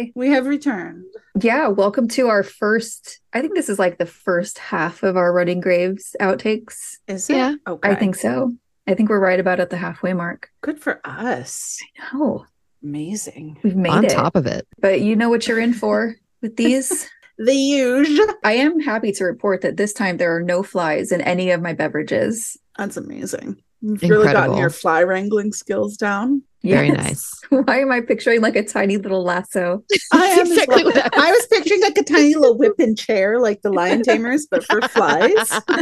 Hi. We have returned. Yeah, welcome to our first, I think this is like the first half of our Running Graves outtakes. Is it? Yeah. Okay. I think so. I think we're right about at the halfway mark. Good for us. Oh, Amazing. we've made On it. top of it. But you know what you're in for with these. The usual. I am happy to report that this time there are no flies in any of my beverages. That's amazing. You've really gotten Incredible. your fly wrangling skills down. Very Yes. nice. Why am I picturing like a tiny little lasso? I am as Exactly well. what I was picturing like a tiny little whipping chair, like the lion tamers, but for flies.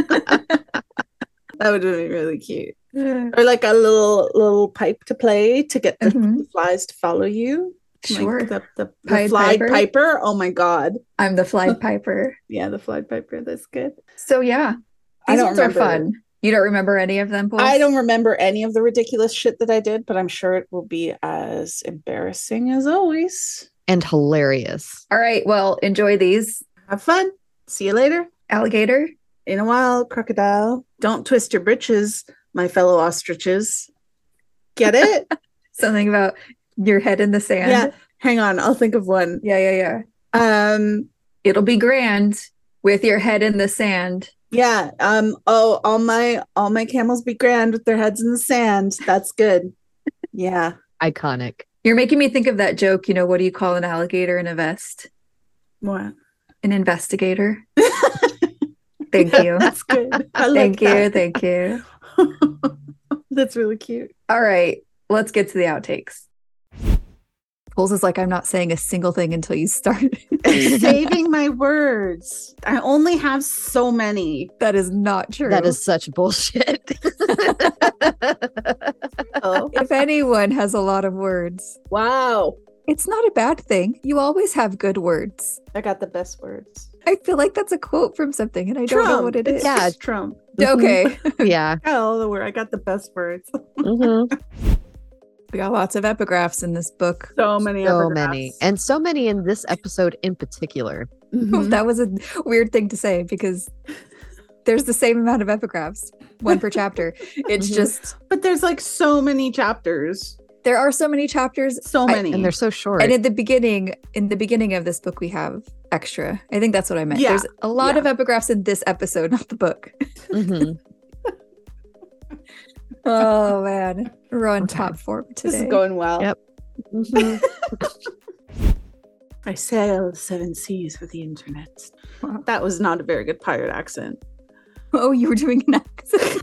That would be really cute. Or like a little pipe to play to get the, Mhm. the flies to follow you. Sure. Like the Pied fly Piper? piper. Oh my god. I'm the fly piper. Yeah, the fly piper. That's good. So yeah, I these don't ones are remember. fun. You don't remember any of them, Paul? I don't remember any of the ridiculous shit that I did, but I'm sure it will be as embarrassing as always. And hilarious. All right, well, enjoy these. Have fun. See you later. Alligator. In a while, crocodile. Don't twist your britches, my fellow ostriches. Get it? Something about your head in the sand. Yeah. Hang on, I'll think of one. Yeah. It'll be grand with your head in the sand. Yeah. All my camels be grand with their heads in the sand. That's good. Yeah. Iconic. You're making me think of that joke, what do you call an alligator in a vest? What? An investigator. Thank you. That's good. I like Thank you. That's really cute. All right, let's get to the outtakes. Pulls is like, I'm not saying a single thing until you start. Saving my words. I only have so many. That is not true. That is such bullshit. Oh, If anyone has a lot of words, wow. it's not a bad thing. You always have good words. I got the best words. I feel like that's a quote from something, and I don't know what it is. It's Yeah. just Trump. Okay. Yeah. Oh, the word. I got the best words. Mhm. We got lots of epigraphs in this book. So many. So epigraphs. many. And so many in this episode in particular. Mhm. That was a weird thing to say because there's the same amount of epigraphs, one per chapter. It's Mhm. just, But there's like so many chapters. there are so many chapters. So many. And they're so short. And in the beginning of this book, we have extra. I think that's what I meant. Yeah. There's a lot Yeah. of epigraphs in this episode, not the book. Mhm. Oh man, we're on Okay. top form This today. is going well. Yep. Mhm. I sail the seven seas for the internet. Wow. That was not a very good pirate accent. Oh, you were doing an accent.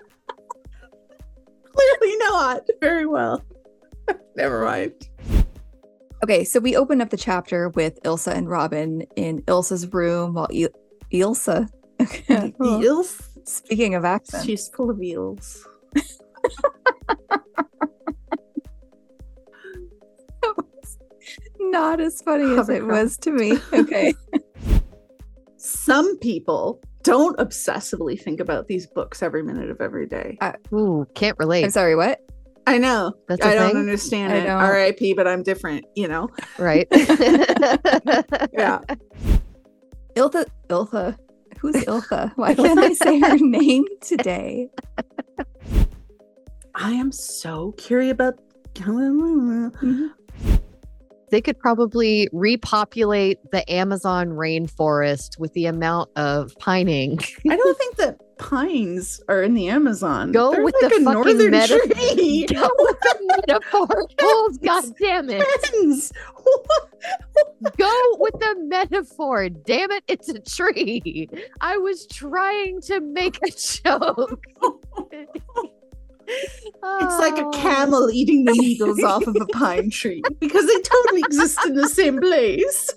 Clearly not. Very well. Never mind. Okay, so we open up the chapter with Ilsa and Robin in Ilsa's room while Ilsa. Well, Eels. speaking of accents, She's full of eels. not as funny as it Hovercraft. was to me. Okay. Some people don't obsessively think about these books every minute of every day. Ooh, can't relate. I'm sorry, what? I know. That's a I don't thing? understand I it. don't. R.I.P. But I'm different. Right? Yeah. Iltha. Who's Iltha? Why can't I say her name today? I am so curious about. They could probably repopulate the Amazon rainforest with the amount of pining. I don't think that pines are in the Amazon. Go They're with like the a fucking northern meta- tree. Go with the metaphor. Pulls, God damn it. Pines. Go with the metaphor. Damn it, it's a tree. I was trying to make a joke. It's like a camel eating the needles off of a pine tree because they totally exist in the same place.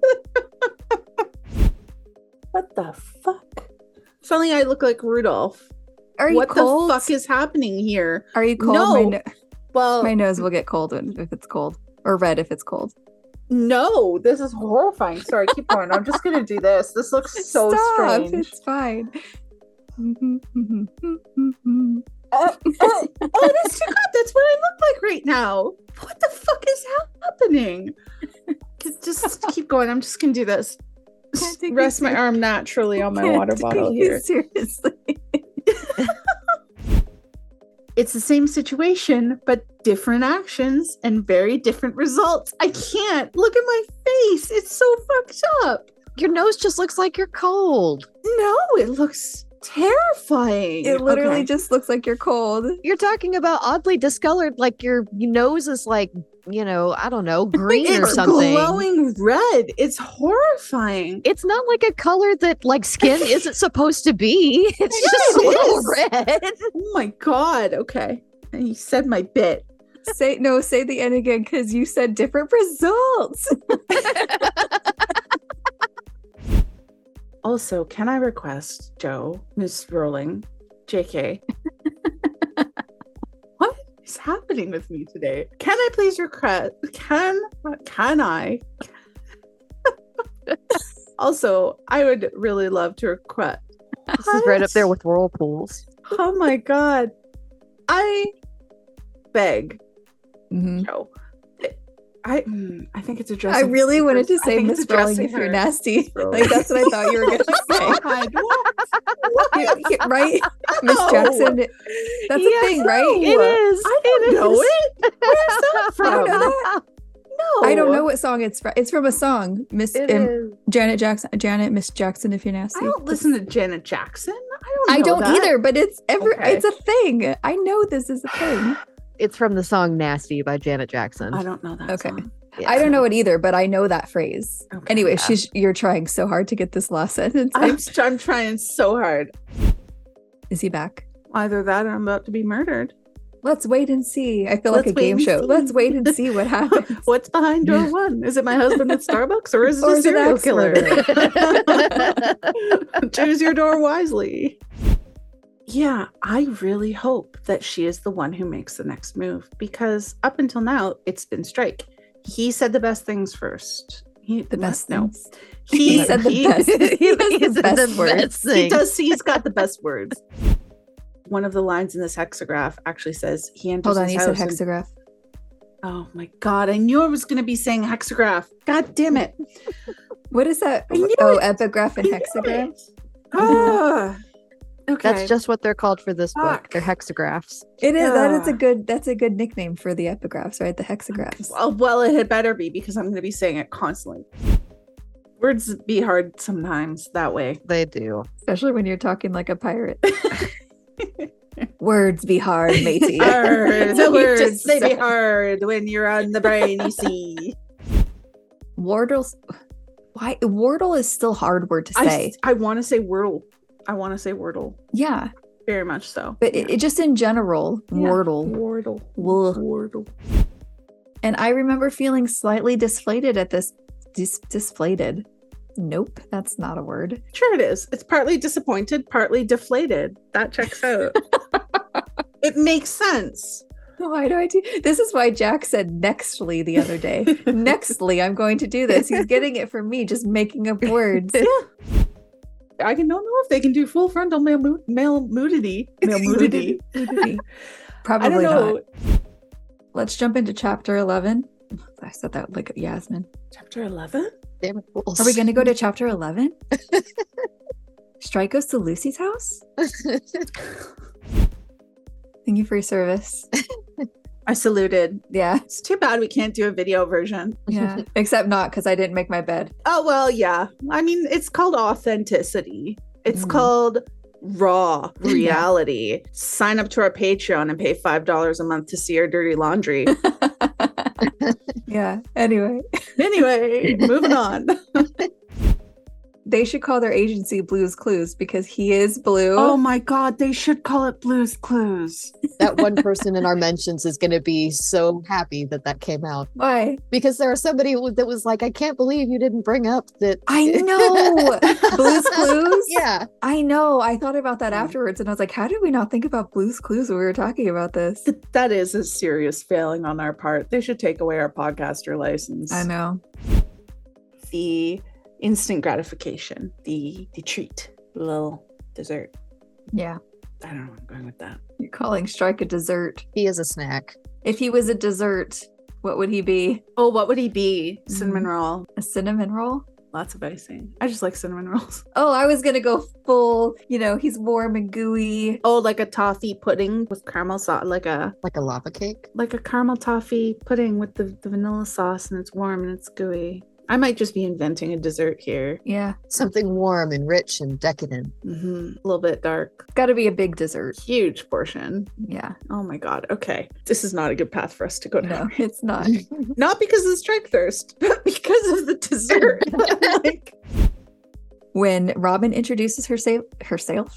What the fuck? Suddenly I look like Rudolph. Are you What cold? the fuck is happening here? Are you cold? No. Well, My nose will get cold if it's cold, or red if it's cold. no, this is horrifying. Sorry, keep going. I'm just gonna do this. This looks so Stop. strange. It's fine. Oh, that's too good. That's what I look like right now. What the fuck is happening? Just keep going. I'm just gonna do this. Can't take Rest you my arm naturally on my Can't water take bottle you here. Seriously. It's the same situation, but different actions and very different results. I can't. Look at my face. It's so fucked up. Your nose just looks like you're cold. No, it looks terrifying. It literally Okay. just looks like you're cold. You're talking about oddly discolored, like your nose is like, I don't know, green or It's something. glowing red. It's horrifying. It's not like a color that like skin isn't supposed to be. It's Yeah, just a it little is. red. Oh my god. Okay. And you said my bit. Say the end again because you said different results. Also, can I request, Joe, Miss Rowling, JK? What is happening with me today? Can I please request? Can I? Also, I would really love to request. This is right up there with whirlpools. Oh my god. I beg, Mhm. Joe. I think it's addressing. I really wanted to I say think it's Miss Rowling addressing if you're her. nasty. Miss Rowling. Like that's what I thought you were gonna say. God, what? Right? Miss No. Jackson. That's a thing, right? It is. I don't know it. Where's that from? I don't know that. No. I don't know what song it's from. It's from a song. Miss It is. Miss Jackson if you're nasty. I don't listen to Janet Jackson. I I know don't that. either, but it's Okay. it's a thing. I know this is a thing. It's from the song Nasty by Janet Jackson. I don't know that. Okay. song. Yeah. I don't know it either, but I know that phrase. Okay. Anyway, Yeah. you're trying so hard to get this last sentence. I'm trying so hard. Is he back? Either that or I'm about to be murdered. Let's wait and see. I feel like Let's a wait game and show. see. Let's wait and see what happens. What's behind door one? Is it my husband at Starbucks or is it Or a is it serial axe killer? murder? Choose your door wisely. Yeah, I really hope that she is the one who makes the next move because up until now, it's been Strike. He said the best things first. The best No, things. he said the he- best. He has He the said best the words. best He thing. does. He's got the best words. One of the lines in this hexagraph actually says he enters Hold on, his you said house and- hexagraph. Oh my god! I knew I was going to be saying hexagraph. God damn it! What is that? I knew Oh, it. epigraph and I knew hexagram. it. Ah, okay. That's just what they're called for this book. Fuck. They're hexagraphs. It is. Yeah. That's a good nickname for the epigraphs, right? The hexagraphs. Well, it had better be because I'm going to be saying it constantly. Words be hard sometimes that way. They do. Especially when you're talking like a pirate. Words be hard, matey. Hard. The You words just they be said. hard when you're on the brainy sea. Wardle's. Why Wardle is still hard word to say. I want to say Wordle. I want to say Wordle. Yeah, Very much so. but it just in general, Yeah. Wardle. Wordle. Ugh. Wordle. And I remember feeling slightly deflated at this. Disflated. Nope, that's not a word. Sure it is. It's partly disappointed, partly deflated. That checks out. It makes sense. Why do I do this? Is why Jack said nextly the other day. Nextly, I'm going to do this. He's getting it from me, just making up words. I don't know if they can do full frontal male nudity. Male nudity. Nudity. I Probably don't know. not. Let's jump into chapter 11. I said that like Yasmin. Chapter 11? Damn it. Are we going to go to chapter 11? Strike goes to Lucy's house? Thank you for your service. I saluted. Yeah. It's too bad we can't do a video version. Yeah. Except not because I didn't make my bed. Oh, well, yeah. I mean, it's called authenticity. It's Mhm. called raw Yeah. reality. Sign up to our Patreon and pay $5 a month to see our dirty laundry. Yeah. Anyway, Anyway, moving on. they should call their agency Blue's Clues because he is blue. Oh my God, they should call it Blue's Clues. That one person in our mentions is going to be so happy that that came out Why? because there was somebody that was like, I can't believe you didn't bring up that. I know. Blue's Clues? Yeah. I know. I thought about that afterwards and I was like, how did we not think about Blue's Clues when we were talking about this? That is a serious failing on our part. They should take away our podcaster license. I know. The instant gratification, the treat, the little dessert. Yeah. I don't know where I'm going with that. You're calling Strike a dessert. He is a snack. If he was a dessert, what would he be? Oh, what would he be? Cinnamon roll. A cinnamon roll? Lots of icing. I just like cinnamon rolls. Oh, I was gonna go full, he's warm and gooey. Oh, like a toffee pudding with caramel sauce, like a lava cake. caramel toffee pudding with the vanilla sauce, and it's warm and it's gooey. I might just be inventing a dessert here. Yeah. Something warm and rich and decadent. A little bit dark. Gotta be a big dessert. Huge portion. Yeah. Oh my God. Okay. This is not a good path for us to go No, down. it's not. Not because of the strike thirst, but because of the dessert. Like, When Robin introduces herself,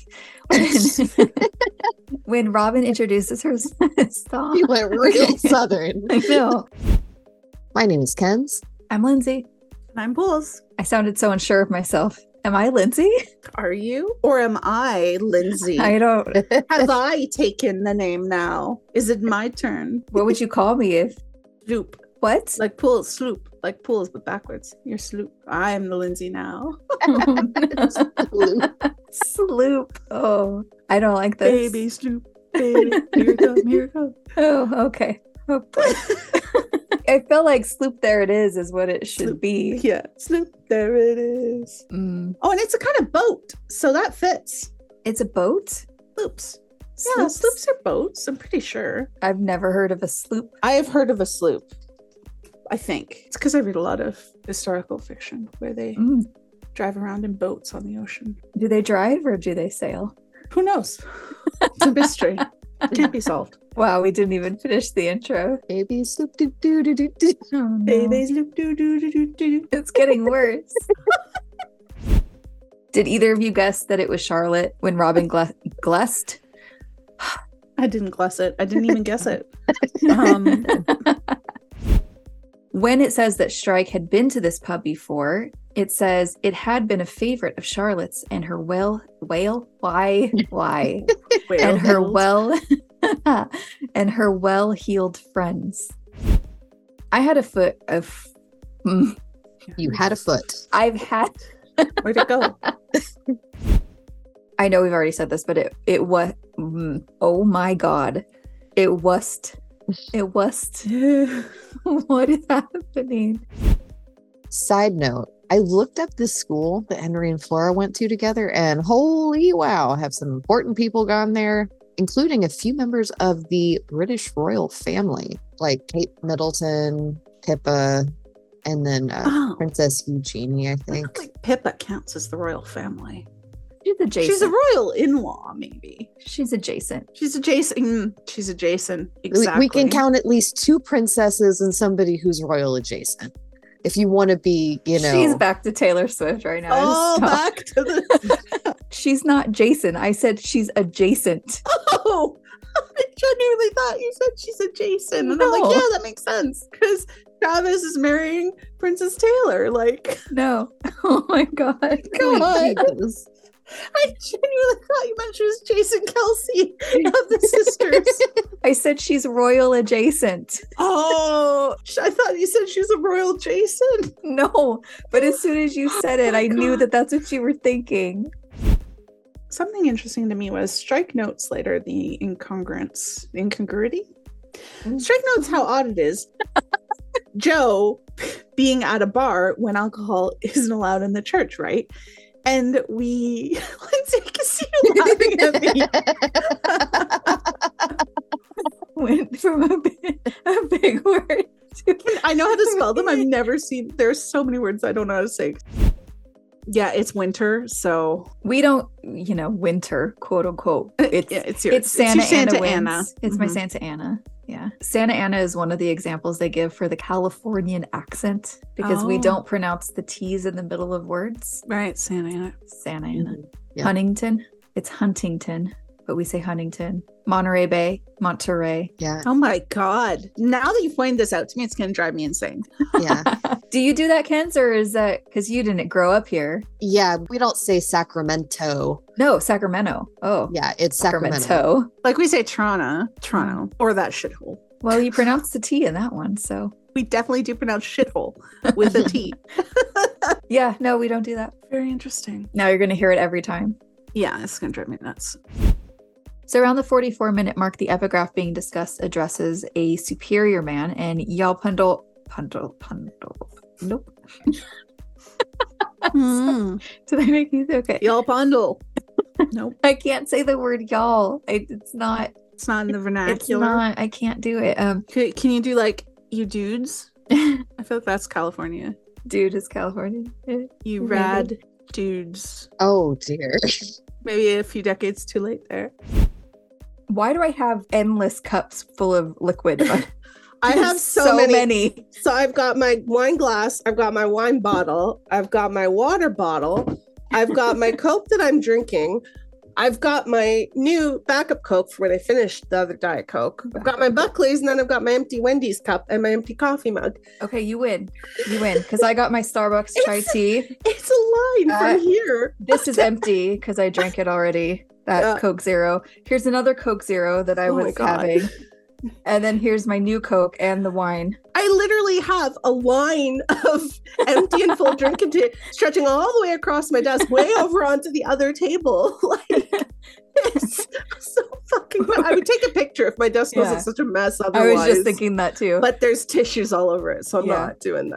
when Robin introduces herself, You went real southern. I know. My name is Ken's. I'm Lindsay. and I'm Bulls. I sounded so unsure of myself. Am I Lindsay? Are you? Or am I Lindsay? I don't. Have I taken the name now? Is it my turn? What would you call me if? Sloop. What? Like pool, sloop. Like pools, but backwards. You're sloop. I'm the Lindsay now. Sloop. Oh, I don't like this. Baby sloop. Baby. Here it comes. Here it comes. Oh, okay. Oh, boy. I feel like sloop there it is what it should Sloop. be. Yeah. Sloop. There it is. Mm. Oh, and it's a kind of boat. So that fits. It's a boat? Sloops. Yeah, sloops are boats. I'm pretty sure. I've never heard of a sloop. I have heard of a sloop. I think it's because I read a lot of historical fiction where they Mm. drive around in boats on the ocean. Do they drive or do they sail? Who knows? It's a mystery. Can't be solved. Wow, we didn't even finish the intro. Baby sloop doo doo doo doo doo. Oh, no. Baby sloop doo doo doo doo doo. It's getting worse. Did either of you guess that it was Charlotte when Robin glessed? I didn't guess it. I didn't even guess it. When it says that Strike had been to this pub before, it says it had been a favorite of Charlotte's and her and her and her well-heeled friends. I had a foot of You had a foot. I've had Where'd it go? I know we've already said this, but it was oh my god. It was what is happening? Side note, I looked up this school that Henry and Flora went to together, and holy wow, have some important people gone there, including a few members of the British royal family, like Kate Middleton, Pippa, and then Princess Eugenie, I I think. don't think Pippa counts as the royal family. She's adjacent. She's a royal in-law, maybe. She's adjacent. She's adjacent. She's adjacent. Exactly. We can count at least 2 princesses and somebody who's royal adjacent. If you want to be, She's back to Taylor Swift right now. Oh, Stop. back to the. She's not Jason. I said she's adjacent. Oh, I genuinely thought you said she's adjacent, and I'm like, No. yeah, that makes sense because Travis is marrying Princess Taylor. Like, No. Oh my god. come on. Jesus. I genuinely thought you meant she was Jason Kelsey of the sisters. I said she's royal adjacent. Oh, I thought you said she was a royal Jason. No, but as soon as you said it, my I knew God. that that's what you were thinking. Something interesting to me was Strike notes later the incongruity. Strike notes how odd it is. Joe being at a bar when alcohol isn't allowed in the church, right? And Lindsay, I can see you laughing at me. Went from a big word to I know how to spell them. I've never seen, there's so many words I don't know how to say. Yeah, it's winter, so we don't, winter, quote unquote. It's yeah, it's yours. it's Santa, your Santa Ana. Ana. Wins. It's my Mhm. Santa Ana. Yeah. Santa Ana is one of the examples they give for the Californian accent because we Oh. don't pronounce the T's in the middle of words. Right, Santa Ana. Santa Ana. Yeah. Huntington. It's Huntington, but we say Huntington. Monterey Bay, Monterey. Yeah, Oh my God. Now that you pointed this out to me, it's going to drive me insane. yeah. Do you do that, Kens, or is that because you didn't grow up here? Yeah, we don't say Sacramento. No, Sacramento. Oh, Yeah, it's Sacramento. Sacramento. Like we say Toronto, or that shithole. Well, you pronounced the T in that one, so We definitely do pronounce shithole with a T. yeah. No, we don't do that. Very interesting. Now you're going to hear it every time. Yeah, it's going to drive me nuts. So around the 44-minute mark, the epigraph being discussed addresses a superior man, and Nope. Mm. Did I make you okay? Y'all bundle. Nope. I can't say the word y'all. It's not. It's not in the It's vernacular. not. I can't do it. Can you do like you dudes? I feel like that's California. Dude is California. You Maybe. rad dudes. Oh dear. Maybe a few decades too late there. Why do I have endless cups full of liquid? I have so many. So I've got my wine glass, I've got my wine bottle, I've got my water bottle, I've got my Coke that I'm drinking, I've got my new backup Coke for when I finished the other Diet Coke. I've got my Buckley's, and then I've got my empty Wendy's cup and my empty coffee mug. Okay, you win. You win because I got my Starbucks chai tea. It's a line from here. This is empty because I drank it already. That Coke Zero. Here's another Coke Zero that I was having. And then here's my new Coke and the wine. I literally have a line of empty and full drink containers stretching all the way across my desk, way over onto the other table. Like, it's so fucking fun. I would take a picture if my desk wasn't such a mess otherwise. I was just thinking that too. But there's tissues all over it, so I'm not doing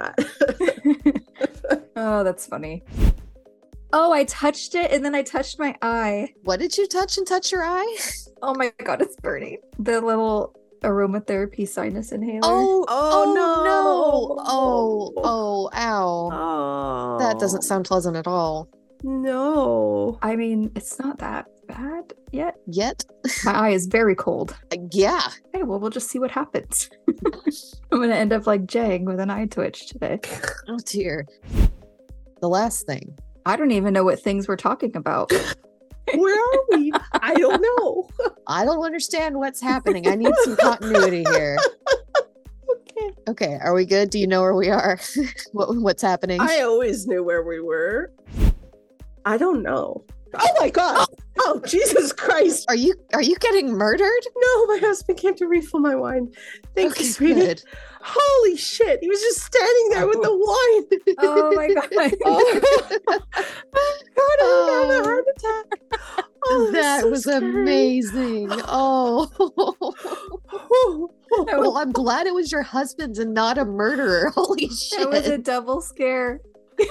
that. Oh, that's funny. Oh, I touched it and then I touched my eye. What did you touch and touch your eye? Oh my god, it's burning. The little aromatherapy sinus inhaler. Oh no. Oh, ow. Oh, That doesn't sound pleasant at all. No. I mean, it's not that bad yet. Yet? My eye is very cold. Yeah. Okay, well, we'll just see what happens. I'm going to end up like Jang with an eye twitch today. Oh dear. The last thing. I don't even know what things we're talking about. Where are we? I don't know. I don't understand what's happening. I need some continuity here. Okay, are we good? Do you know where we are? What's happening? I always knew where we were. I don't know. Oh my god. Oh, Jesus Christ. Are you getting murdered? No, my husband came to refill my wine. Thank you, sweetie. Good. Holy shit. He was just standing there with the wine. Oh my god. God, I had a heart attack. Oh, That so was scary. amazing. Oh. Oh, Well, I'm glad it was your husband's and not a murderer. Holy shit. That was a double scare. You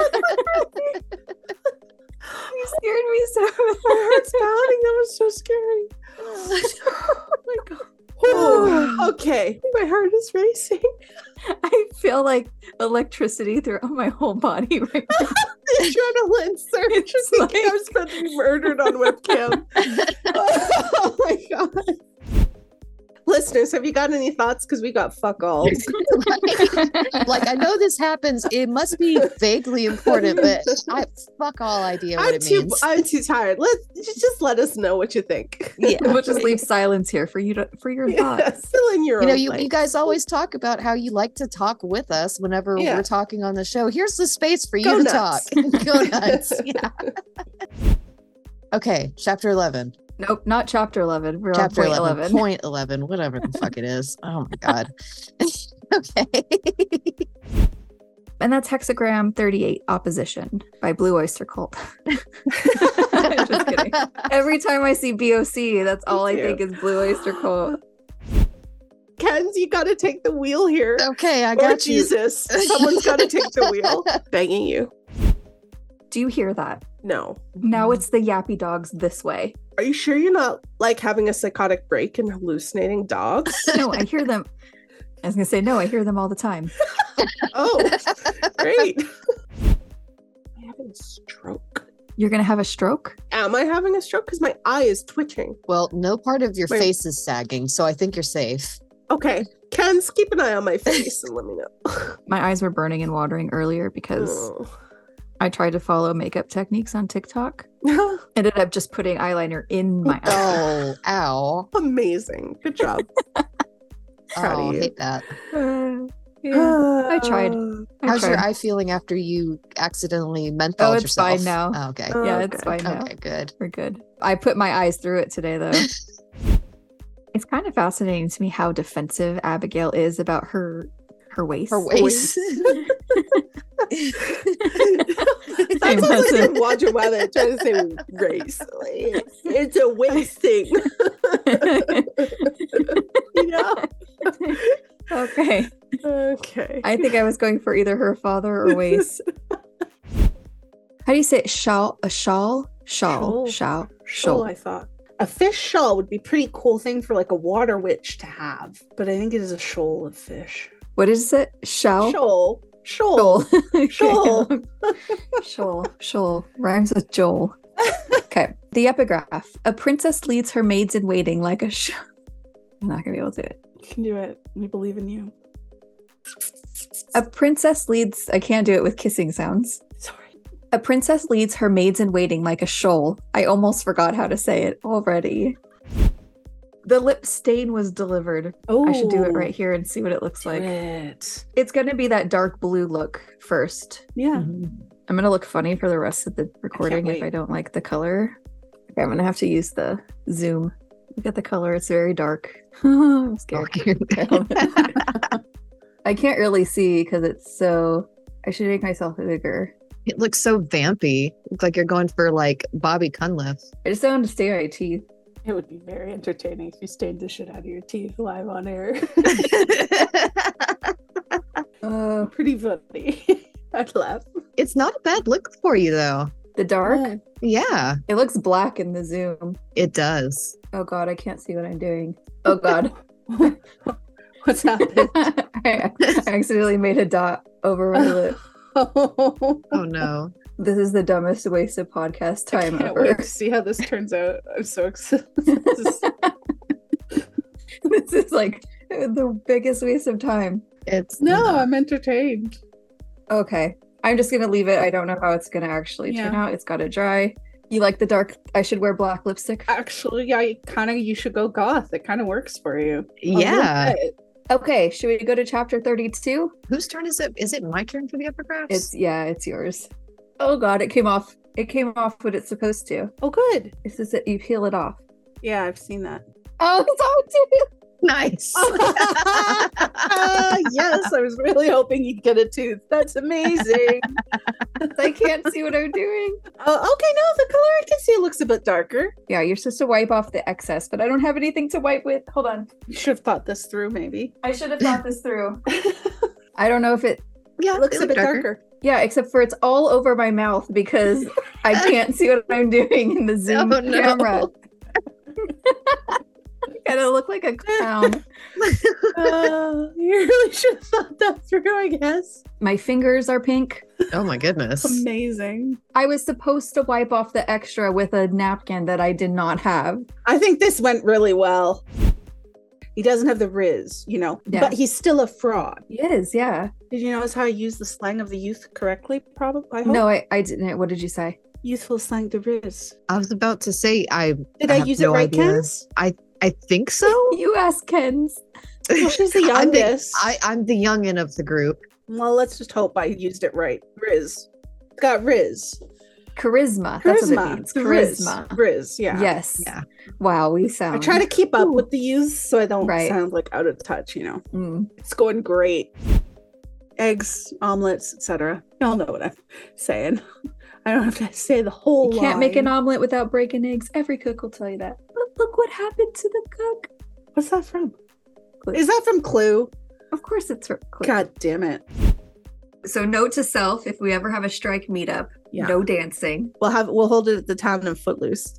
scared me so my heart's pounding. That was so scary. Oh my god. Oh, okay. My heart is racing. I feel like electricity throughout my whole body right now. The adrenaline surge. It's Thinking like- I was about to be murdered on webcam. Oh my god. Listeners, have you got any thoughts? Because we got fuck all. Like, I know this happens. It must be vaguely important, but I fuck all idea what it means. I'm too tired. Just let us know what you think. Yeah. We'll just leave silence here for you to for your Yeah, thoughts. fill in your You know, own you blanks. guys always talk about how you like to talk with us whenever Yeah. we're talking on the show. Here's the space for you Go to nuts. talk. Go nuts. Yeah. Okay, chapter 11. Nope, not chapter 11. We're Chapter on point 11. 11. Point 11, whatever the fuck it is. Oh my god. Okay. And that's Hexagram 38, Opposition by Blue Oyster Cult. Just kidding. Every time I see BOC, that's all I too. think is Blue Oyster Cult. Kenz, you got to take the wheel here. Okay, I Or got you. Jesus. Someone's got to take the wheel. Begging you. Do you hear that? No. Now it's the yappy dogs this way. Are you sure you're not like having a psychotic break and hallucinating dogs? No, I hear them. I was going to say, no, I hear them all the time. Oh, great. I'm having a stroke. You're going to have a stroke? Am I having a stroke? Because my eye is twitching. Well, no part of your Wait. face is sagging, so I think you're safe. Okay. Kenz, keep an eye on my face and let me know. My eyes were burning and watering earlier because I tried to follow makeup techniques on TikTok. Oh. Ended up just putting eyeliner in my eye. Oh, ow. Amazing. Good job. Proud Oh, of you. hate that. Yeah, I tried. How's your eye feeling after you accidentally mentholed Oh, it's yourself? fine now. Oh, okay. Yeah, Okay. it's fine now. Okay, good. We're good. I put my eyes through it today, though. It's kind of fascinating to me how defensive Abigail is about her waist. Her waist. That sounds like you're watching weather trying to say race. Like, it's a waist thing. Yeah. Okay. Okay. I think I was going for either her father or waist. How do you say it? Shawl? A shawl? Shawl. Shoal. Shawl. I thought. A fish shoal would be a pretty cool thing for like a water witch to have. But I think it is a shoal of fish. What is it? Shoal? Shoal. Shoal. Shoal. Shoal. Shoal. Rhymes with Joel. Okay. The epigraph. A princess leads her maids in waiting like a I'm not going to be able to do it. You can do it. We believe in you. A princess leads... I can't do it with kissing sounds. Sorry. A princess leads her maids in waiting like a shoal. I almost forgot how to say it already. The lip stain was delivered. Oh, I should do it right here and see what it looks like. It's going to be that dark blue look first. Yeah. Mhm. I'm going to look funny for the rest of the recording if I don't like the color. Okay, I'm going to have to use the zoom. Look at the color. It's very dark. I'm scared. I can't really see because it's so... I should make myself bigger. It looks so vampy. Looks like you're going for like Bobby Cunliffe. I just don't want to stay my teeth. It would be very entertaining if you stained the shit out of your teeth live on air. Pretty funny. I'd laugh. It's not a bad look for you though. The dark? Yeah, It looks black in the zoom. it does. Oh god, I can't see what I'm doing. Oh god. What's happened? I accidentally made a dot over my lip. Oh no. This is the dumbest waste of podcast time Can't ever. wait to see how this turns out. I'm so excited. This is like the biggest waste of time. It's No, not. I'm entertained. Okay. I'm just gonna leave it. I don't know how it's gonna actually turn out. It's gotta dry. You like the dark? I should wear black lipstick. Actually, yeah, you should go goth. It kind of works for you. Yeah. Okay, should we go to chapter 32? Whose turn is it? Is it my turn for the epigraphs? It's yours. Oh god, it came off. It came off what it's supposed to. Oh, good. This is it. You peel it off. Yeah, I've seen that. Oh, it's all too. Nice. Yes, I was really hoping you'd get a tooth. That's amazing. I can't see what I'm doing. Okay, no, the color I can see looks a bit darker. Yeah, you're supposed to wipe off the excess, but I don't have anything to wipe with. Hold on. You should have thought this through, maybe. I should have thought this through. I don't know if it Yeah, It looks they a look bit darker. Yeah, except for it's all over my mouth because I can't see what I'm doing in the Zoom Oh, no. camera. I gotta look like a clown. You really should have thought that through, I guess. My fingers are pink. Oh my goodness. Amazing. I was supposed to wipe off the extra with a napkin that I did not have. I think this went really well. He doesn't have the riz, Yeah. but he's still a fraud. He is, yeah. Did you notice how I used the slang of the youth correctly? Probably. I hope. No, I didn't. What did you say? Youthful slang, the riz. I was about to say Did I have use no it right, idea. Kens? I think so. You asked Ken's. Well, she's the I'm the- youngest. I'm the youngin' of the group. Well, let's just hope I used it right. Riz. Got riz. Charisma. That's what it means. The riz. Charisma. Riz, yeah. Yes. Yeah. Wow, we sound. I try to keep up Ooh. with the youths so I don't Right. sound like out of touch, Mm. It's going great. Eggs, omelets, etc. Y'all know what I'm saying. I don't have to say the whole You can't make an line. omelet without breaking eggs. Every cook will tell you that. Look what happened to the cook. What's that from? Clue. Is that from Clue? Of course it's for Clue. God damn it. So note to self, if we ever have a strike meetup, Yeah. no dancing. We'll hold it at the town of Footloose.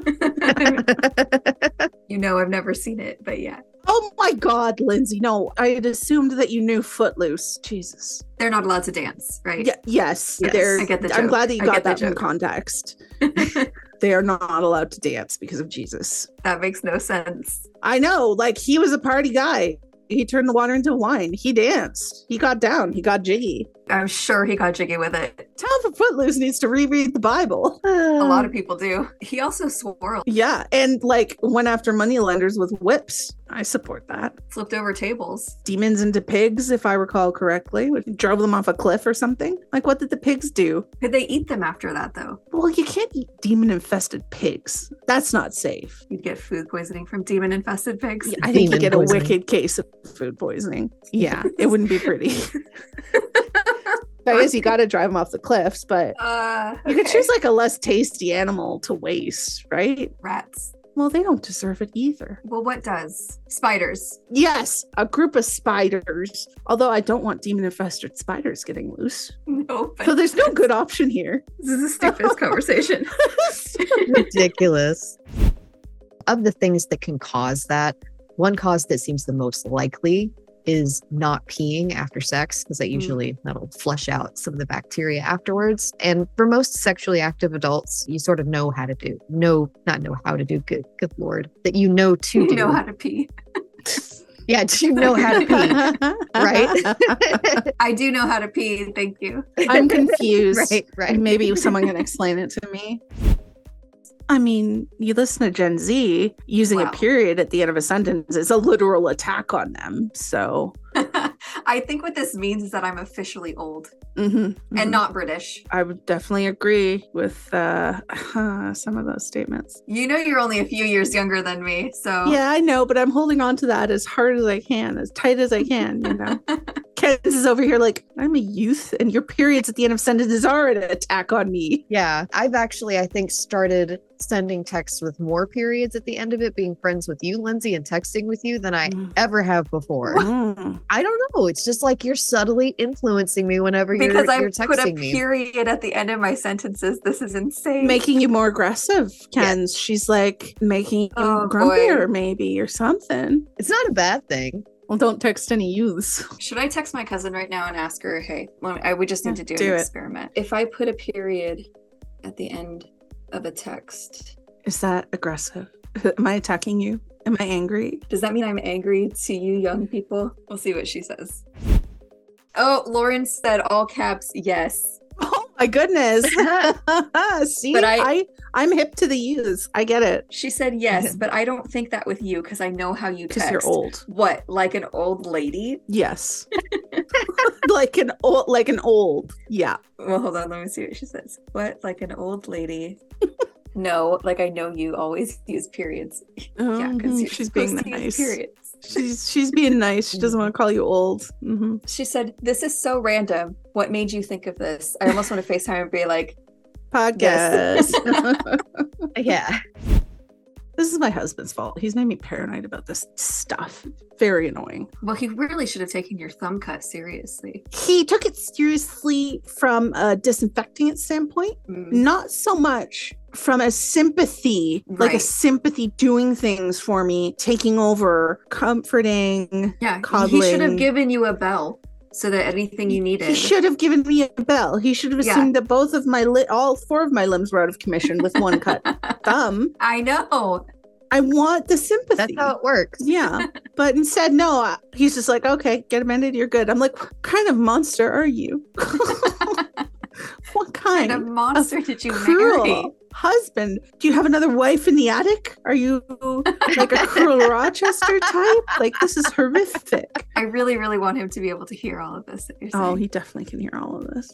You know I've never seen it, but yeah. Oh my God, Lindsay. No, I had assumed that you knew Footloose. Jesus. They're not allowed to dance, right? Yeah, yes. Yes, they're, I get the I'm joke. glad that you I got get the that from joke. context. They are not allowed to dance because of Jesus. That makes no sense. I know, like he was a party guy. He turned the water into wine. He danced. He got down. He got jiggy. I'm sure he got jiggy with it. Town for Footloose needs to reread the Bible. A lot of people do. He also swore, Yeah, and like went after moneylenders with whips. I support that. flipped over tables. Demons into pigs, if I recall correctly. Drove them off a cliff or something. Like, what did the pigs do? Could they eat them after that, though? Well, you can't eat demon-infested pigs. That's not safe. You'd get food poisoning from demon-infested pigs. Yeah, I think you Demon get poisoning. a wicked case of food poisoning. Yeah, it wouldn't be pretty. I guess you got to drive them off the cliffs, but you could Okay. choose like a less tasty animal to waste, right? Rats. Well, they don't deserve it either. Well, what does? Spiders. Yes, a group of spiders. Although I don't want demon-infested spiders getting loose. No. So there's no good option here. This is the stupidest conversation. Ridiculous. Of the things that can cause that, one cause that seems the most likely is not peeing after sex, because that usually that'll flush out some of the bacteria afterwards. And for most sexually active adults, you sort of know how to do. Not know how to do. Good Lord, that you know to You do. know how to pee. Yeah, do you know how to pee? Right? I do know how to pee. Thank you. I'm confused. Right. Maybe someone can explain it to me. I mean, you listen to Gen Z, using a period at the end of a sentence is a literal attack on them. So I think what this means is that I'm officially old and not British. I would definitely agree with some of those statements. You know, you're only a few years younger than me, so Yeah, I know, but I'm holding on to that as hard as I can, as tight as I can, you know. Kens is over here like, I'm a youth and your periods at the end of sentences are an attack on me. Yeah, I've actually, I think, started sending texts with more periods at the end of it, being friends with you, Lindsay, and texting with you than I ever have before. I don't know. It's just like you're subtly influencing me whenever you're texting put a me. period at the end of my sentences. This is insane. Making you more aggressive, Kens. She's like making you grumpier, maybe, or something. It's not a bad thing. Well, don't text any youths. Should I text my cousin right now and ask her, hey, I would just need to do Do an it. experiment. If I put a period at the end of a text, Is that aggressive? Am I attacking you? Am I angry? does that mean I'm angry to you young people? We'll see what she says. Oh, Lauren said all caps, yes. Oh my goodness. See, But I'm hip to the youths. I get it. She said yes, but I don't think that with you because I know how you Because text. you're old. What, like an old lady? Yes. like an old. Yeah. Well, hold on, let me see what she says. What, like an old lady? No, like I know you always use periods. Yeah, because she's being nice. Periods. She's being nice. She doesn't want to call you old. She said, "This is so random. What made you think of this?" I almost want to FaceTime and be like, Podcast. Yeah. This is my husband's fault. He's made me paranoid about this stuff. Very annoying. "Well, he really should have taken your thumb cut seriously." He took it seriously from a disinfecting it standpoint, not so much from a sympathy, like a Right. sympathy doing things for me, taking over, comforting, Yeah, coddling. he should have given you a bell so that anything you needed. He should have given me a bell. He should have Yeah. assumed that both of all 4 of my limbs were out of commission with one cut thumb. I know. I want the sympathy. That's how it works. Yeah. But instead, no, he's just like, okay, get amended. You're good. I'm like, what kind of monster are you? What kind of monster did you cruel marry? husband? Do you have another wife in the attic? Are you like a cruel Rochester type? Like, this is horrific. I really, really want him to be able to hear all of this that you're saying. Oh, he definitely can hear all of this.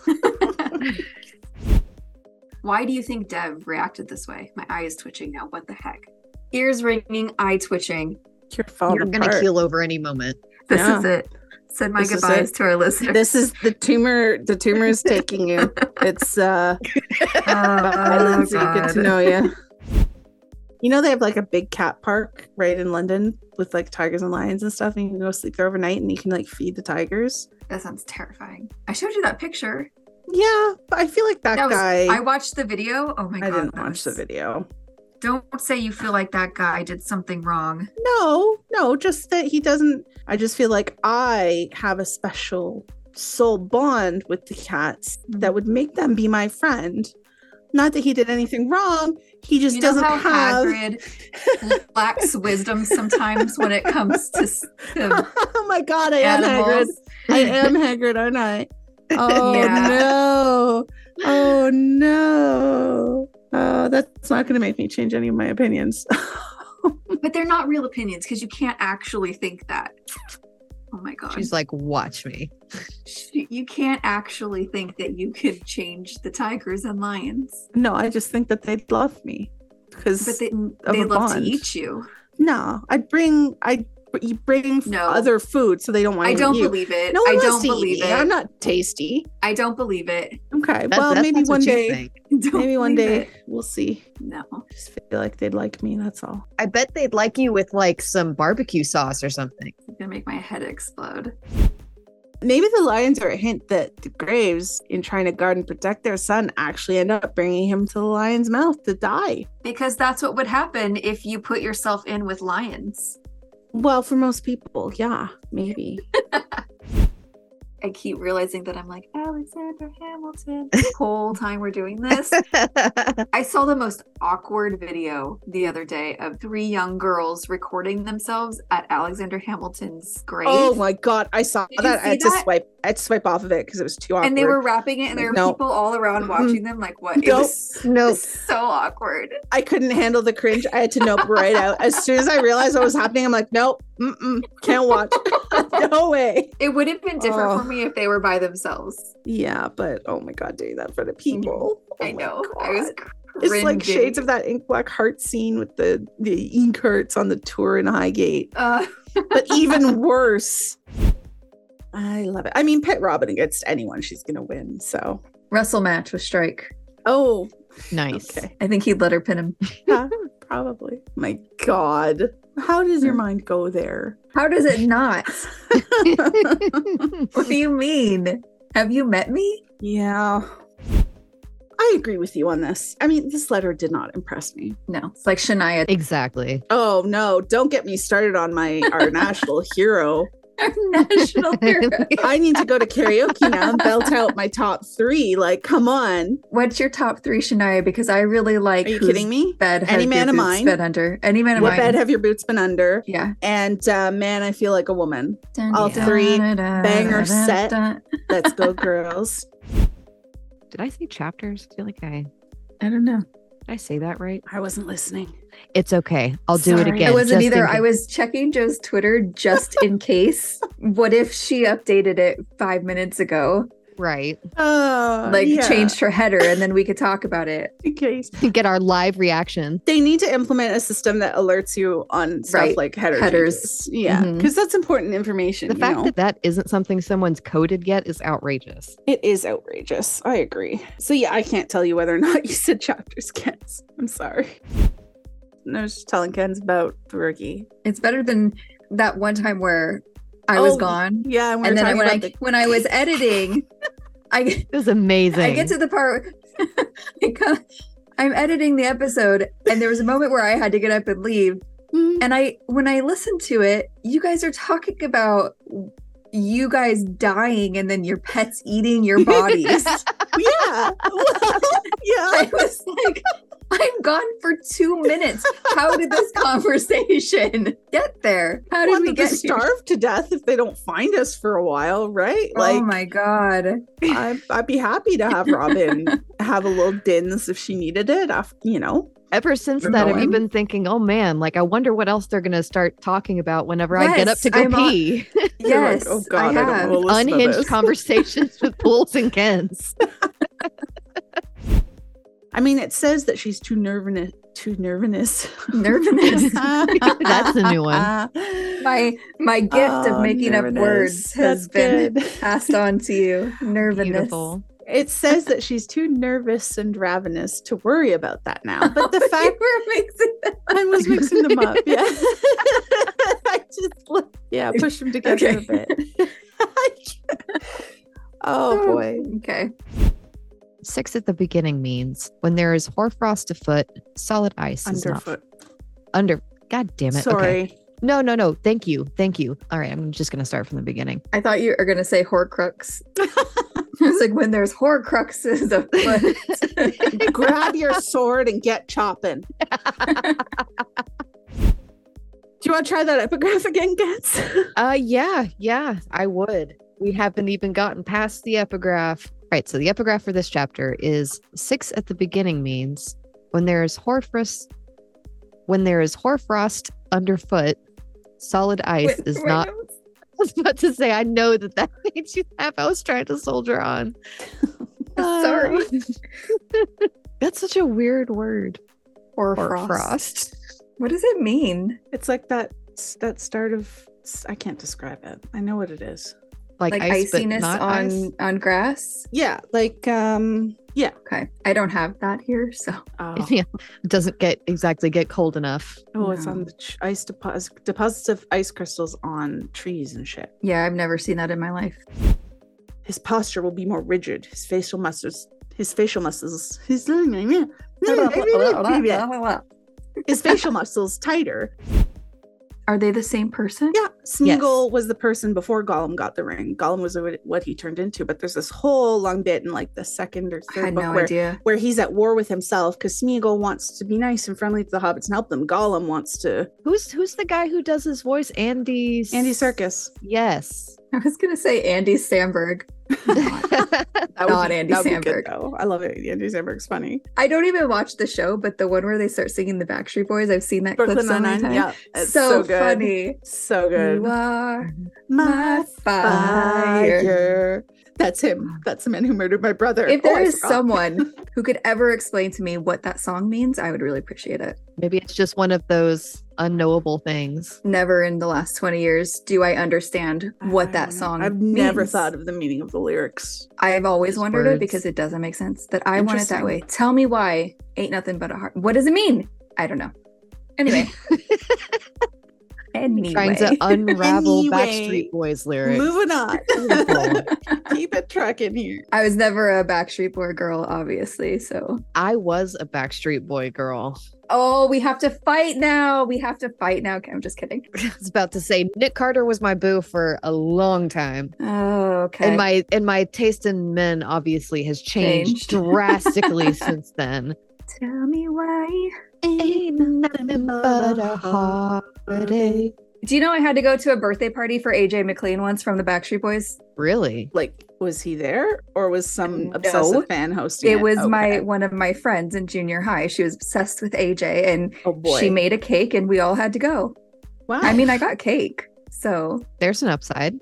Why do you think Dev reacted this way? My eye is twitching now. What the heck? Ears ringing, eye twitching. You're falling You're going to apart. keel over any moment. This Yeah. is it. Said my This is goodbyes it. to our listeners. This is the tumor. The tumor is taking you. It's bye, Lindsay. Good to know you. You know, they have like a big cat park right in London with like tigers and lions and stuff, and you can go sleep there overnight and you can like feed the tigers. That sounds terrifying. I showed you that picture. Yeah, but I feel like that guy. I watched the video. Oh my god. I didn't that watch the was- video. Don't say you feel like that guy did something wrong. No, just that he doesn't. I just feel like I have a special soul bond with the cats that would make them be my friend. Not that he did anything wrong. He just You know doesn't how have. Hagrid lacks wisdom sometimes when it comes to Oh my god, I am Hagrid. animals. I am Hagrid, aren't I? Oh Yeah. no. Oh no. Oh, that's not going to make me change any of my opinions. But they're not real opinions because you can't actually think that. Oh my god. She's like, watch me. You can't actually think that you could change the tigers and lions. No, I just think that they'd love me because But they a love to bond. eat you. no, You bring No. other food, so they don't want to I don't eat you. believe it. No one I wants don't to eat believe me. it. I'm not tasty. I don't believe it. Okay, That- well, that's maybe what one you day. think. Don't Maybe one believe day it. we'll see. No. Just feel like they'd like me. That's all. I bet they'd like you with like some barbecue sauce or something. It's gonna make my head explode. Maybe the lions are a hint that the Graves, in trying to guard and protect their son, actually end up bringing him to the lion's mouth to die. Because that's what would happen if you put yourself in with lions. Well, for most people, yeah, maybe. I keep realizing that I'm like Alexander Hamilton the whole time we're doing this. I saw the most awkward video the other day of 3 young girls recording themselves at Alexander Hamilton's grave. Oh my god, I saw Did you that. see I had to that? swipe off of it because it was too awkward. And they were rapping it, and there were No. people all around watching them. Like, what? It Nope. was Nope. so awkward. I couldn't handle the cringe. I had to nope right out. As soon as I realized what was happening, I'm like, nope, can't watch. No way. It would have been different Oh. for me if they were by themselves. Yeah, but oh my god, doing that for the people. Oh I my know. I was God. It's like cringing. shades of that Ink Black Heart scene with the ink hearts on the tour in Highgate, but even worse. I love it. I mean, pit Robin against anyone, she's gonna win. So, wrestle match with Strike. oh, Nice. okay, I think he'd let her pin him. yeah, probably. My God, how does your mind go there? How does it not? What do you mean? Have you met me? Yeah, I agree with you on this. I mean, this letter did not impress me. No, it's like Shania, Exactly. Oh no, don't get me started on our national hero. our national hero. I need to go to karaoke now and belt out my top 3. Like, come on. What's your top 3, Shania? Because I really like Are you Whose kidding me? Bed has Any your Man of boots Mine? bed under. Any man of What mine. bed have your boots been under? Yeah. And Man, I Feel Like a Woman. All 3 banger set. Let's go, girls. Did I say chapters? I feel like I don't know. did I say that right? I wasn't listening. It's okay. I'll do it Sorry. again. I wasn't just in either. case. I was checking Joe's Twitter just in case. What if she updated it 5 minutes ago? right. Like changed her header and then we could talk about it. In case. Get our live reaction. They need to implement a system that alerts you on stuff Right. like headers. Headers. Yeah, Mhm. because that's important information. The you fact know? that that isn't something someone's coded yet is outrageous. It is outrageous. I agree. So yeah, I can't tell you whether or not you said chapters, Kens. I'm sorry. I was just telling Kens about the rookie. It's better than that one time where I was gone. Yeah, And then when I was editing, It was amazing. I get to the part I'm editing the episode and there was a moment where I had to get up and leave. And when I listened to it, you guys are talking about you guys dying and then your pets eating your bodies. Yeah. Well, yeah. I was like, I'm gone for 2 minutes. How did this conversation get there? How did Want we them get to starve to death if they don't find us for a while, right? Oh my god. I'd be happy to have Robin have a little dins if she needed it. Ever since You're that, have you going. been thinking, oh man, like I wonder what else they're going to start talking about whenever I get up Yes, to go I'm on- pee? You're like, Yes, oh God, I I don't have. want to listen to Unhinged this. conversations with Pools and Kens. I mean, it says that she's too nervous. Nervousness. That's a new one. My gift of making up words has been good. passed on to you. Nervousness. Beautiful. It says that she's too nervous and ravenous to worry about that now. But the fact You were mixing them. I was mixing them up, yeah. I just push them together a Okay. bit. Oh boy. Okay. 6 at the beginning means when there is hoarfrost afoot, solid ice is not Underfoot. under. God damn it. Sorry. Okay. No. Thank you. All right. I'm just going to start from the beginning. I thought you were gonna say Horcrux. I was like, when there's Horcruxes afoot. Grab your sword and get chopping. Do you want to try that epigraph again, Gets? Yeah, I would. We haven't even gotten past the epigraph. Right, so the epigraph for this chapter is 6 at the beginning means when there is hoarfrost underfoot, solid ice is not. I was about to say, I know that made you laugh. I was trying to soldier on. Sorry. That's such a weird word. Hoarfrost. Hoarfrost. What does it mean? It's like that that start of, I can't describe it. I know what it is. Like ice, but iciness not on ice? on grass. Yeah, like yeah. Okay, I don't have that here, so Oh, Yeah, it doesn't get cold enough. it's No. on the ice deposits of ice crystals on trees and shit. yeah, I've never seen that in my life. His posture will be more rigid. His facial muscles. His facial muscles tighter. Are they the same person? Yeah, Smeagol was the person before Gollum got the ring. Gollum was what he turned into, but there's this whole long bit in like the second or I third had book no where, idea. where he's at war with himself because Smeagol wants to be nice and friendly to the hobbits and help them. Gollum wants to. Who's the guy who does his voice? Andy Serkis. Yes. I was gonna say Andy Samberg. That Not Andy that would be good, Samberg. though. I love it. Andy Samberg's funny. I don't even watch the show, but the one where they start singing the Backstreet Boys, I've seen that clip Brooklyn so many Nine-Nine. times. Yeah, it's so good. funny. So good. You are My my fire. fire. That's him. That's the man who murdered my brother. If Oh, there I is forgot. someone who could ever explain to me what that song means, I would really appreciate it. Maybe it's just one of those unknowable things. Never in the last 20 years do I understand what I that don't know. song I've never means. thought of the meaning of the lyrics. I've always Those wondered it words. because it doesn't make sense that I want it that Interesting. way. Tell me why ain't nothing but a heart. What does it mean? I don't know. Anyway. Trying to unravel Anyway. Backstreet Boys lyrics. Moving on. Beautiful. Keep it trucking here. I was never a Backstreet Boy girl, obviously. So, I was a Backstreet Boy girl. oh, we have to fight now. We have to fight now. Okay, I'm just kidding. I was about to say Nick Carter was my boo for a long time. Oh, okay. And my taste in men obviously has changed Changed. drastically since then. Tell me why. Ain't nothing but a heartache. Do you know I had to go to a birthday party for AJ McLean once from the Backstreet Boys? Really? Like, was he there or was some No. obsessive fan hosting it? It was Okay. one of my friends in junior high. She was obsessed with AJ and Oh boy. she made a cake and we all had to go. Wow. I mean, I got cake. So, There's an upside.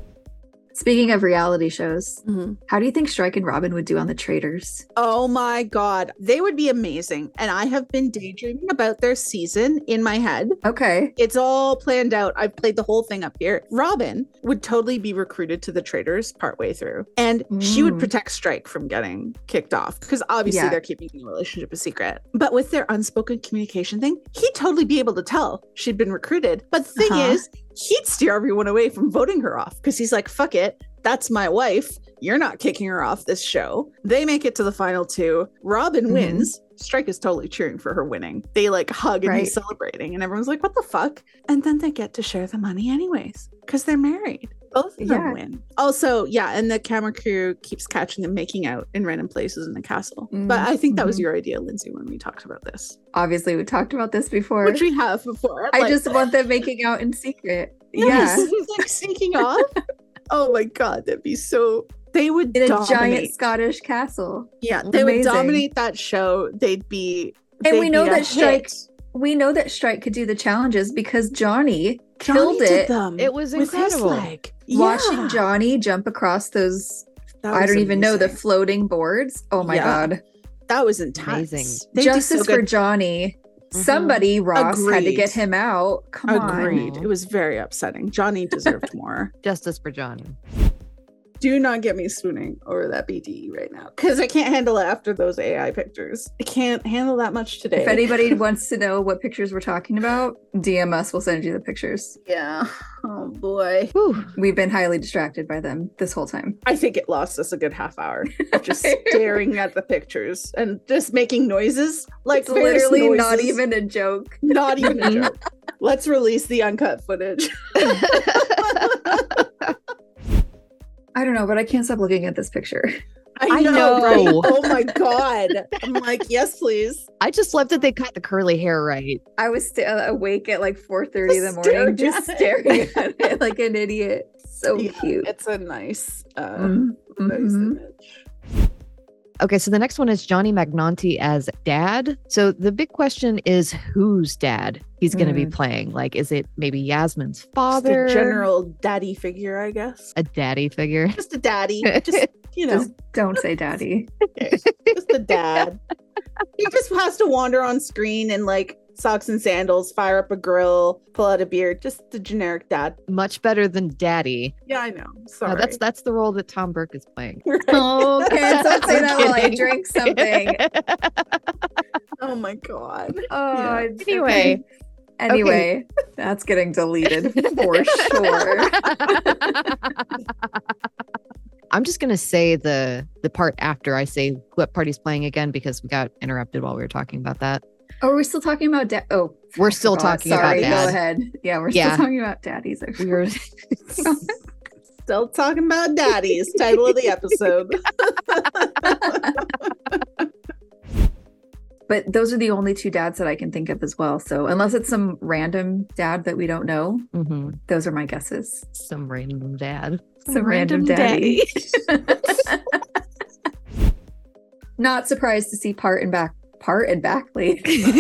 speaking of reality shows, Mhm. how do you think Strike and Robin would do on The Traitors? Oh my God. They would be amazing. And I have been daydreaming about their season in my head. Okay. It's all planned out. I've played the whole thing up here. Robin would totally be recruited to the Traitors partway through. And she would Mm. protect Strike from getting kicked off because obviously Yeah. they're keeping the relationship a secret. But with their unspoken communication thing, he'd totally be able to tell she'd been recruited. But the thing Uh-huh. is, he'd steer everyone away from voting her off because he's like, fuck it. That's my wife. You're not kicking her off this show. They make it to the final two. Robin Mhm. wins. Strike is totally cheering for her winning. They like hug and Right. he's celebrating, and everyone's like, what the fuck? And then they get to share the money anyways because they're married. Both of them Yeah. win. Also, yeah, and the camera crew keeps catching them making out in random places in the castle. But I think that was Mhm. your idea, Lindsay, when we talked about this, Obviously, we talked about this before. which we have before. I Like, just want them making out in secret. yes, Yeah. he's like sneaking off. Oh my God, that'd be so. They would In a dominate. giant Scottish castle. Yeah, they would Amazing. dominate that show. They'd be. And they'd we know be a that Strike- hit. We know that Strike could do the challenges because Johnny Johnny killed did it. them It was with his incredible. leg. Watching Yeah, Johnny jump across those, that I was don't even know, the amazing. floating boards. Oh my Yeah. God. That was intense. Amazing. They do Justice so for good. Johnny. Mhm. Somebody, Ross, had to Agreed. get him out. Come Agreed. on. It was very upsetting. Johnny deserved more. Justice for Johnny. Do not get me swooning over that BDE right now because I can't handle it after those AI pictures. I can't handle that much on. today. If anybody wants to know what pictures we're talking about, DM us. We'll send you the pictures. Yeah. Oh boy. Whew. We've been highly distracted by them this whole time. I think it lost us a good half hour of just staring at the pictures and just making noises. Like It's various literally not noises. even a joke. Not even a joke. Let's release the uncut footage. I don't know, but I can't stop looking at this picture. I know. right? Oh my God. I'm like, yes, please. I just love that they cut the curly hair right. I was awake at like 4:30 in the Staring morning, just at it. staring at it like an idiot. So Yeah, cute. It's a nice, Mhm, nice mhm. image. Okay, so the next one is Johnny Magnanti as dad. So the big question is whose dad he's going to be playing. Like, is it maybe Yasmin's Just father? a general daddy figure, I guess. A daddy figure. Just a daddy. Just, you know, Just don't say daddy. just a dad. He just has to wander on screen and like socks and sandals, fire up a grill, pull out a beer. Just the generic dad. Much better than daddy. Yeah, I know. No, Sorry. that's the role that Tom Burke is playing. Oh, okay. So say that while I Kidding. drink something. Oh my God. Oh, Yeah. it's Anyway. okay. Anyway, that's getting deleted for sure. I'm just gonna say the part after I say what party's playing again because we got interrupted while we were talking about that. Oh, are we still talking about dad? Oh, We're still I forgot. talking Sorry, about dad. Go ahead. Yeah, we're Yeah. still talking about daddies. I We were Still talking about daddies. Title of the episode. But those are the only two dads that I can think of as well. So unless it's some random dad that we don't know, Mhm. those are my guesses. Some random dad. Some random daddy. Not surprised to see Part and Backley.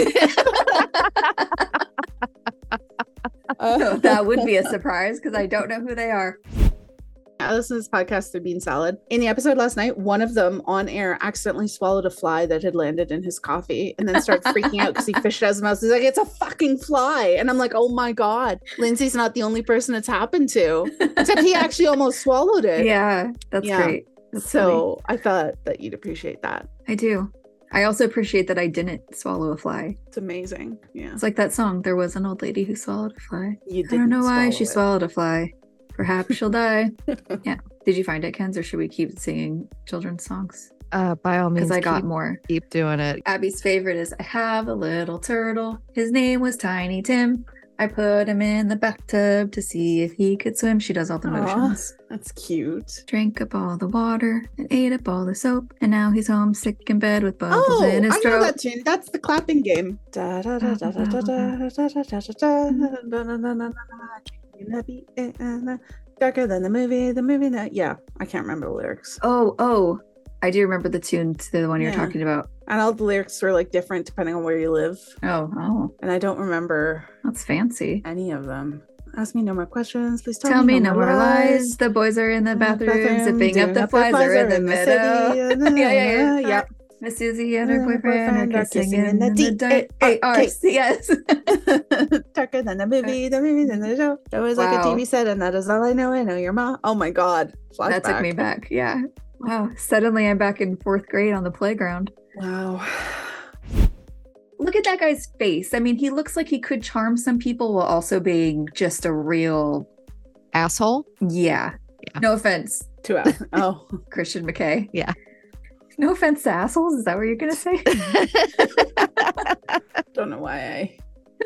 So that would be a surprise because I don't know who they are. I listened to this podcast, The Bean Salad. In the episode last night, one of them on air accidentally swallowed a fly that had landed in his coffee and then started freaking out because he fished it out of his mouth. He's like, it's a fucking fly. And I'm like, oh my God. Lindsay's not the only person it's happened to. Except he actually almost swallowed it. Yeah, that's Yeah. great. That's funny. So I thought that you'd appreciate that. I do. I also appreciate that I didn't swallow a fly. It's amazing. Yeah. It's like that song. There was an old lady who swallowed a fly. You I don't know why she it. swallowed a fly. Perhaps she'll die. Yeah. Did you find it, Kenz, or should we keep singing children's songs? By all means, Because I got more. keep doing it. Abby's favorite is I have a little turtle. His name was Tiny Tim. I put him in the bathtub to see if he could swim. She does all the Aw. motions. That's cute. Drank up all the water and ate up all the soap. And now he's home sick in bed with bubbles Oh, in his I know throat. that tune. That's the clapping game. Da, da, da, da, da, da, da, da, da, da, da, da, da, da, da, da, da. Darker than the movie night. Yeah, I can't remember the lyrics. Oh, I do remember the tune to the one you're Yeah. talking about. And all the lyrics were like different depending on where you live. Oh, And I don't remember that's fancy. any of them. Ask me no more questions. Please Tell me no more lies. The boys are in the bathroom, zipping up the flies. They're in the middle. Yeah. Yep. Miss Susie and her And her boyfriend are boyfriend kissing in the dark. Yes. Darker than the movie than the show. That was like a Wow. TV set, and that is all I know. I know your mom. Oh my God. Flashback. That took me back. Yeah. Wow. Suddenly I'm back in 4th grade on the playground. Wow. Look at that guy's face. I mean, he looks like he could charm some people while also being just a real, Asshole. yeah. Yeah. No offense, 2 hours. Oh. Christian McKay. Yeah. No offense to assholes. Is that what you're going to say? Don't know why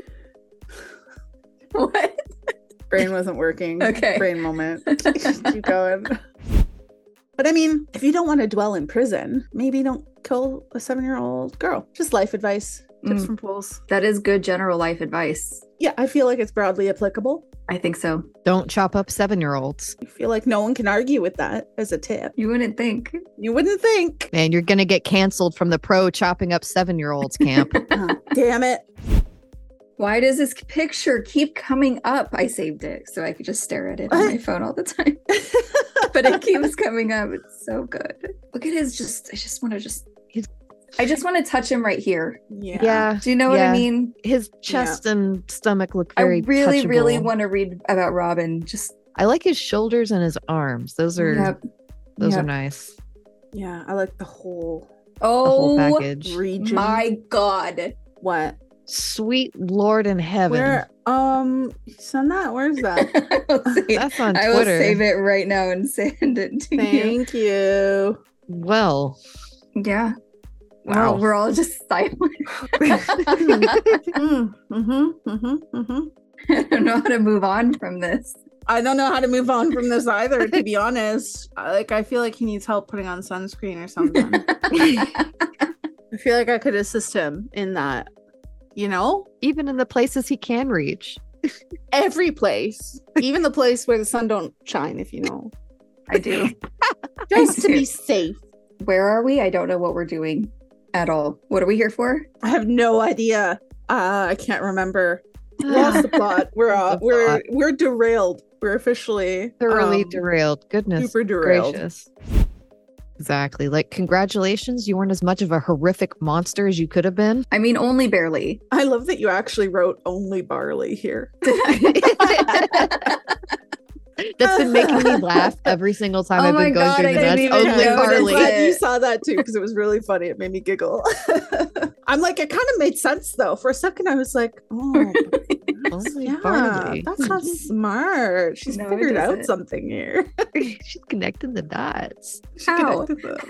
What? brain wasn't working. Okay. Brain moment. Keep going. But I mean, if you don't want to dwell in prison, maybe don't kill a 7-year-old girl. Just life advice. Tips Mm. from Pools. That is good general life advice. Yeah, I feel like it's broadly applicable. I think so. Don't chop up 7-year-olds. I feel like no one can argue with that as a tip. You wouldn't think. You wouldn't think. Man, you're gonna get canceled from the pro chopping up 7-year-olds camp. Oh, damn it. Why does this picture keep coming up? I saved it so I could just stare at it on my phone all the time. But it keeps coming up. It's so good. Look at his I just want to touch him right here. Yeah. Yeah. Do you know what Yeah. I mean? His chest and stomach look very I really, really touchable. want to read about Robin. Just I like his shoulders and his arms. Those are Yep. those Yep. are nice. Yeah. I like the whole The whole Oh package. region. my God. What? Sweet Lord in heaven. Where? Send that. Where's that? That's on I will Twitter. save it right now and send it to you. Thank you. Well, Yeah. Wow. We're all just silent. I don't know how to move on from this. I don't know how to move on from this either, to be honest. I feel like he needs help putting on sunscreen or something. I feel like I could assist him in that. You know? even in the places he can reach. Every place. Even the place where the sun don't shine, if you know. I do. Just to do. be safe. Where are we? I don't know what we're doing at all. What are we here for? I have no idea. I can't remember. Lost the plot. We're derailed. We're officially Thoroughly derailed. Goodness super derailed. gracious. Exactly. Like, congratulations, you weren't as much of a horrific monster as you could have been. I mean, only barely. I love that you actually wrote only barley here. That's been making me laugh every single time I've been going through the I nuts. didn't even Only notice I'm barley. glad you saw that too, because it was really funny. It made me giggle. I'm like, it kind of made sense though. For a second, I was like, oh, Only yeah, barley. that's not smart. She's No, it figured out doesn't. something here. She's connecting the dots. She How? connected them.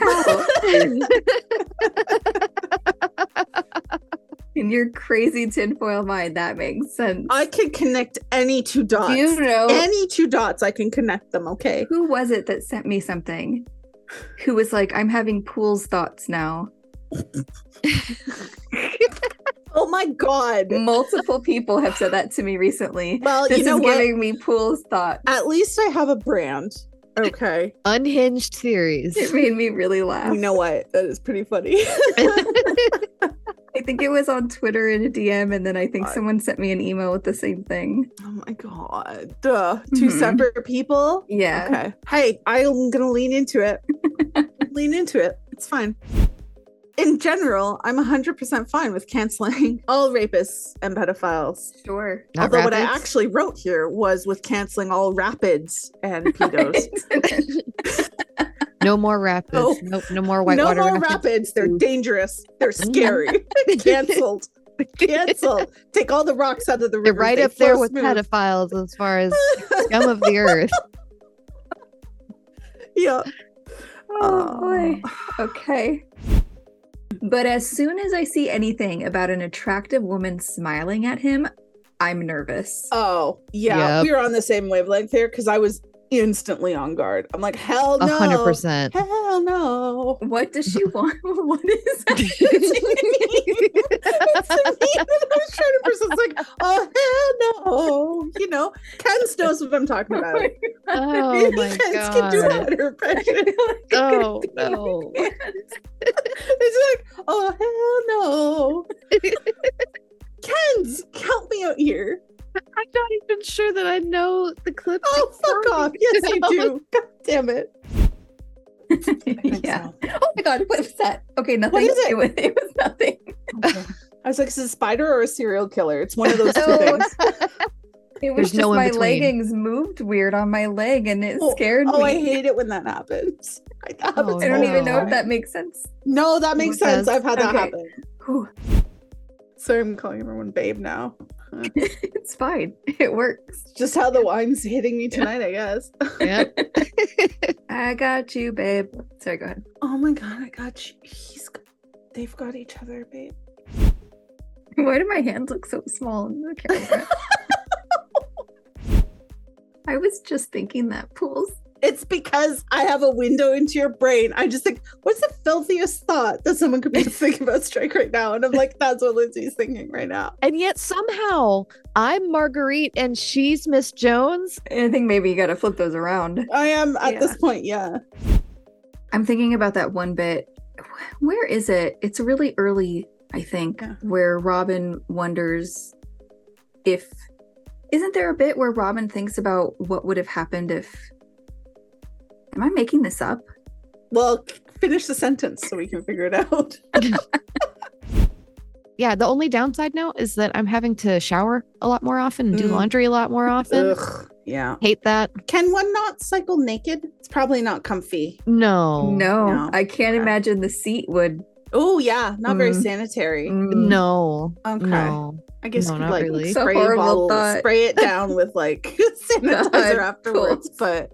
In your crazy tinfoil mind, that makes sense. I can connect any two dots. Do you know Any two dots, I can connect them. Okay. who was it that sent me something? Who was like, I'm having Pool's thoughts now. Oh my god. Multiple people have said that to me recently. Well, This you know is what? giving me Pool's thoughts. At least I have a brand. Okay. Unhinged theories. It made me really laugh. You know what? That is pretty funny. I think it was on Twitter in a DM, and then I think God. someone sent me an email with the same thing. Oh my god. Two Mhm. separate people? Yeah. Okay. Hey, I'm gonna lean into it. Lean into it. It's fine. In general, I'm 100% fine with canceling all rapists and pedophiles. Sure. Not Although what I rapids. actually wrote here was with canceling all rapids and pedos. No more rapids. Oh. Nope. No more white No water more rapids. They're dangerous. They're scary. Canceled. Canceled. Take all the rocks out of the They're river. right They up there flow with smooth. pedophiles as far as scum of the earth. Yeah. Oh boy. Okay. But as soon as I see anything about an attractive woman smiling at him, I'm nervous. Oh, yeah. Yep. We were on the same wavelength there because I was instantly on guard. I'm like, hell no. 100%. Hell no. What does she want? What is It's me that I was trying to process, like, oh, hell no. You know, Ken knows what I'm talking about. Oh my Ken can do a god. better impression. Oh no. It's like, oh, hell no. Ken's, help me out here. I'm not even sure that I know the clip. Oh, fuck off. Yes, you do. God damn it. Yeah. Oh my god, what was that? Okay, nothing. What is it? It was nothing. I was like, is it a spider or a serial killer? It's one of those two No. things. It was There's just no in my between. leggings moved weird on my leg and it Oh, scared me. I hate it when that happens. That happens Oh, I don't even know no. if that makes sense. No, that makes It sense. does. I've had that Okay. happen. Whew. Sorry, I'm calling everyone babe now. It's fine. It works. Just how the wine's hitting me tonight, I guess. Yep. I got you, babe. Sorry, go ahead. Oh my god, I got you. They've got each other, babe. Why do my hands look so small in the camera? I was just thinking that Pools. It's because I have a window into your brain. I just think, what's the filthiest thought that someone could be thinking about Strike right now? And I'm like, that's what Lindsay's thinking right now. And yet somehow I'm Marguerite and she's Miss Jones. I think maybe you gotta flip those around. I am at Yeah. this point, yeah. I'm thinking about that one bit. Where is it? It's really early, I think, Yeah. where Robin wonders if. Isn't there a bit where Robin thinks about what would have happened if. Am I making this up? Well, finish the sentence so we can figure it out. Yeah, the only downside now is that I'm having to shower a lot more often and do Mm. laundry a lot more often. Ugh, yeah. Hate that. Can one not cycle naked? It's probably not comfy. No. No, I can't Okay. imagine the seat would. Oh, yeah. Not very Mm. sanitary. No. Okay. No. I guess No, you could not like really. It's a spray a horrible bottle, thought. spray it down with like sanitizer God, afterwards. Pools. But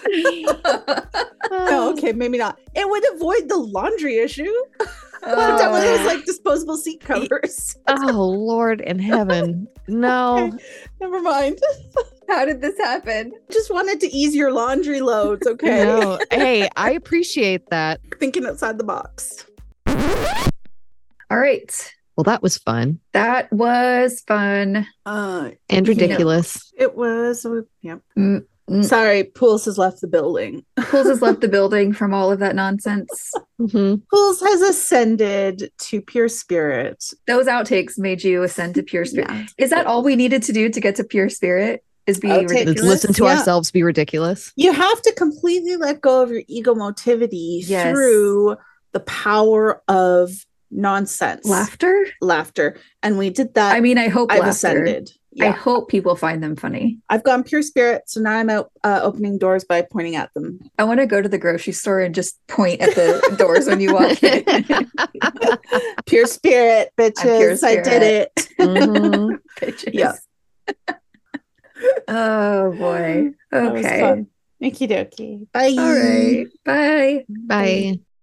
no, okay, maybe not. It would avoid the laundry issue. Put it down with those like disposable seat covers. Oh, Lord in heaven. No. Okay. Never mind. How did this happen? Just wanted to ease your laundry loads, okay? No. Hey, I appreciate that. Thinking outside the box. All right. Well, that was fun That was fun. and You know. ridiculous. It was. Yep. Mm. Sorry, Pools has left the building. Pools has left the building from all of that nonsense. Mhm. Pools has ascended to pure spirit. Those outtakes made you ascend to pure spirit. Yeah. Is that all we needed to do to get to pure spirit? is be Oh, take- ridiculous. Listen to Yeah. ourselves be ridiculous. You have to completely let go of your ego motivity Yes. through the power of nonsense. Laughter. And we did that. I mean, I hope I've laughter. ascended. I Yeah. hope people find them funny. I've gone pure spirit, so now I'm out opening doors by pointing at them. I want to go to the grocery store and just point at the doors when you walk in. Pure spirit, bitches. pure I did spirit. it. Mhm. Bitches. Yeah. Oh boy. That was Okay. fun. Okie dokie. Bye. All right. Bye. Bye.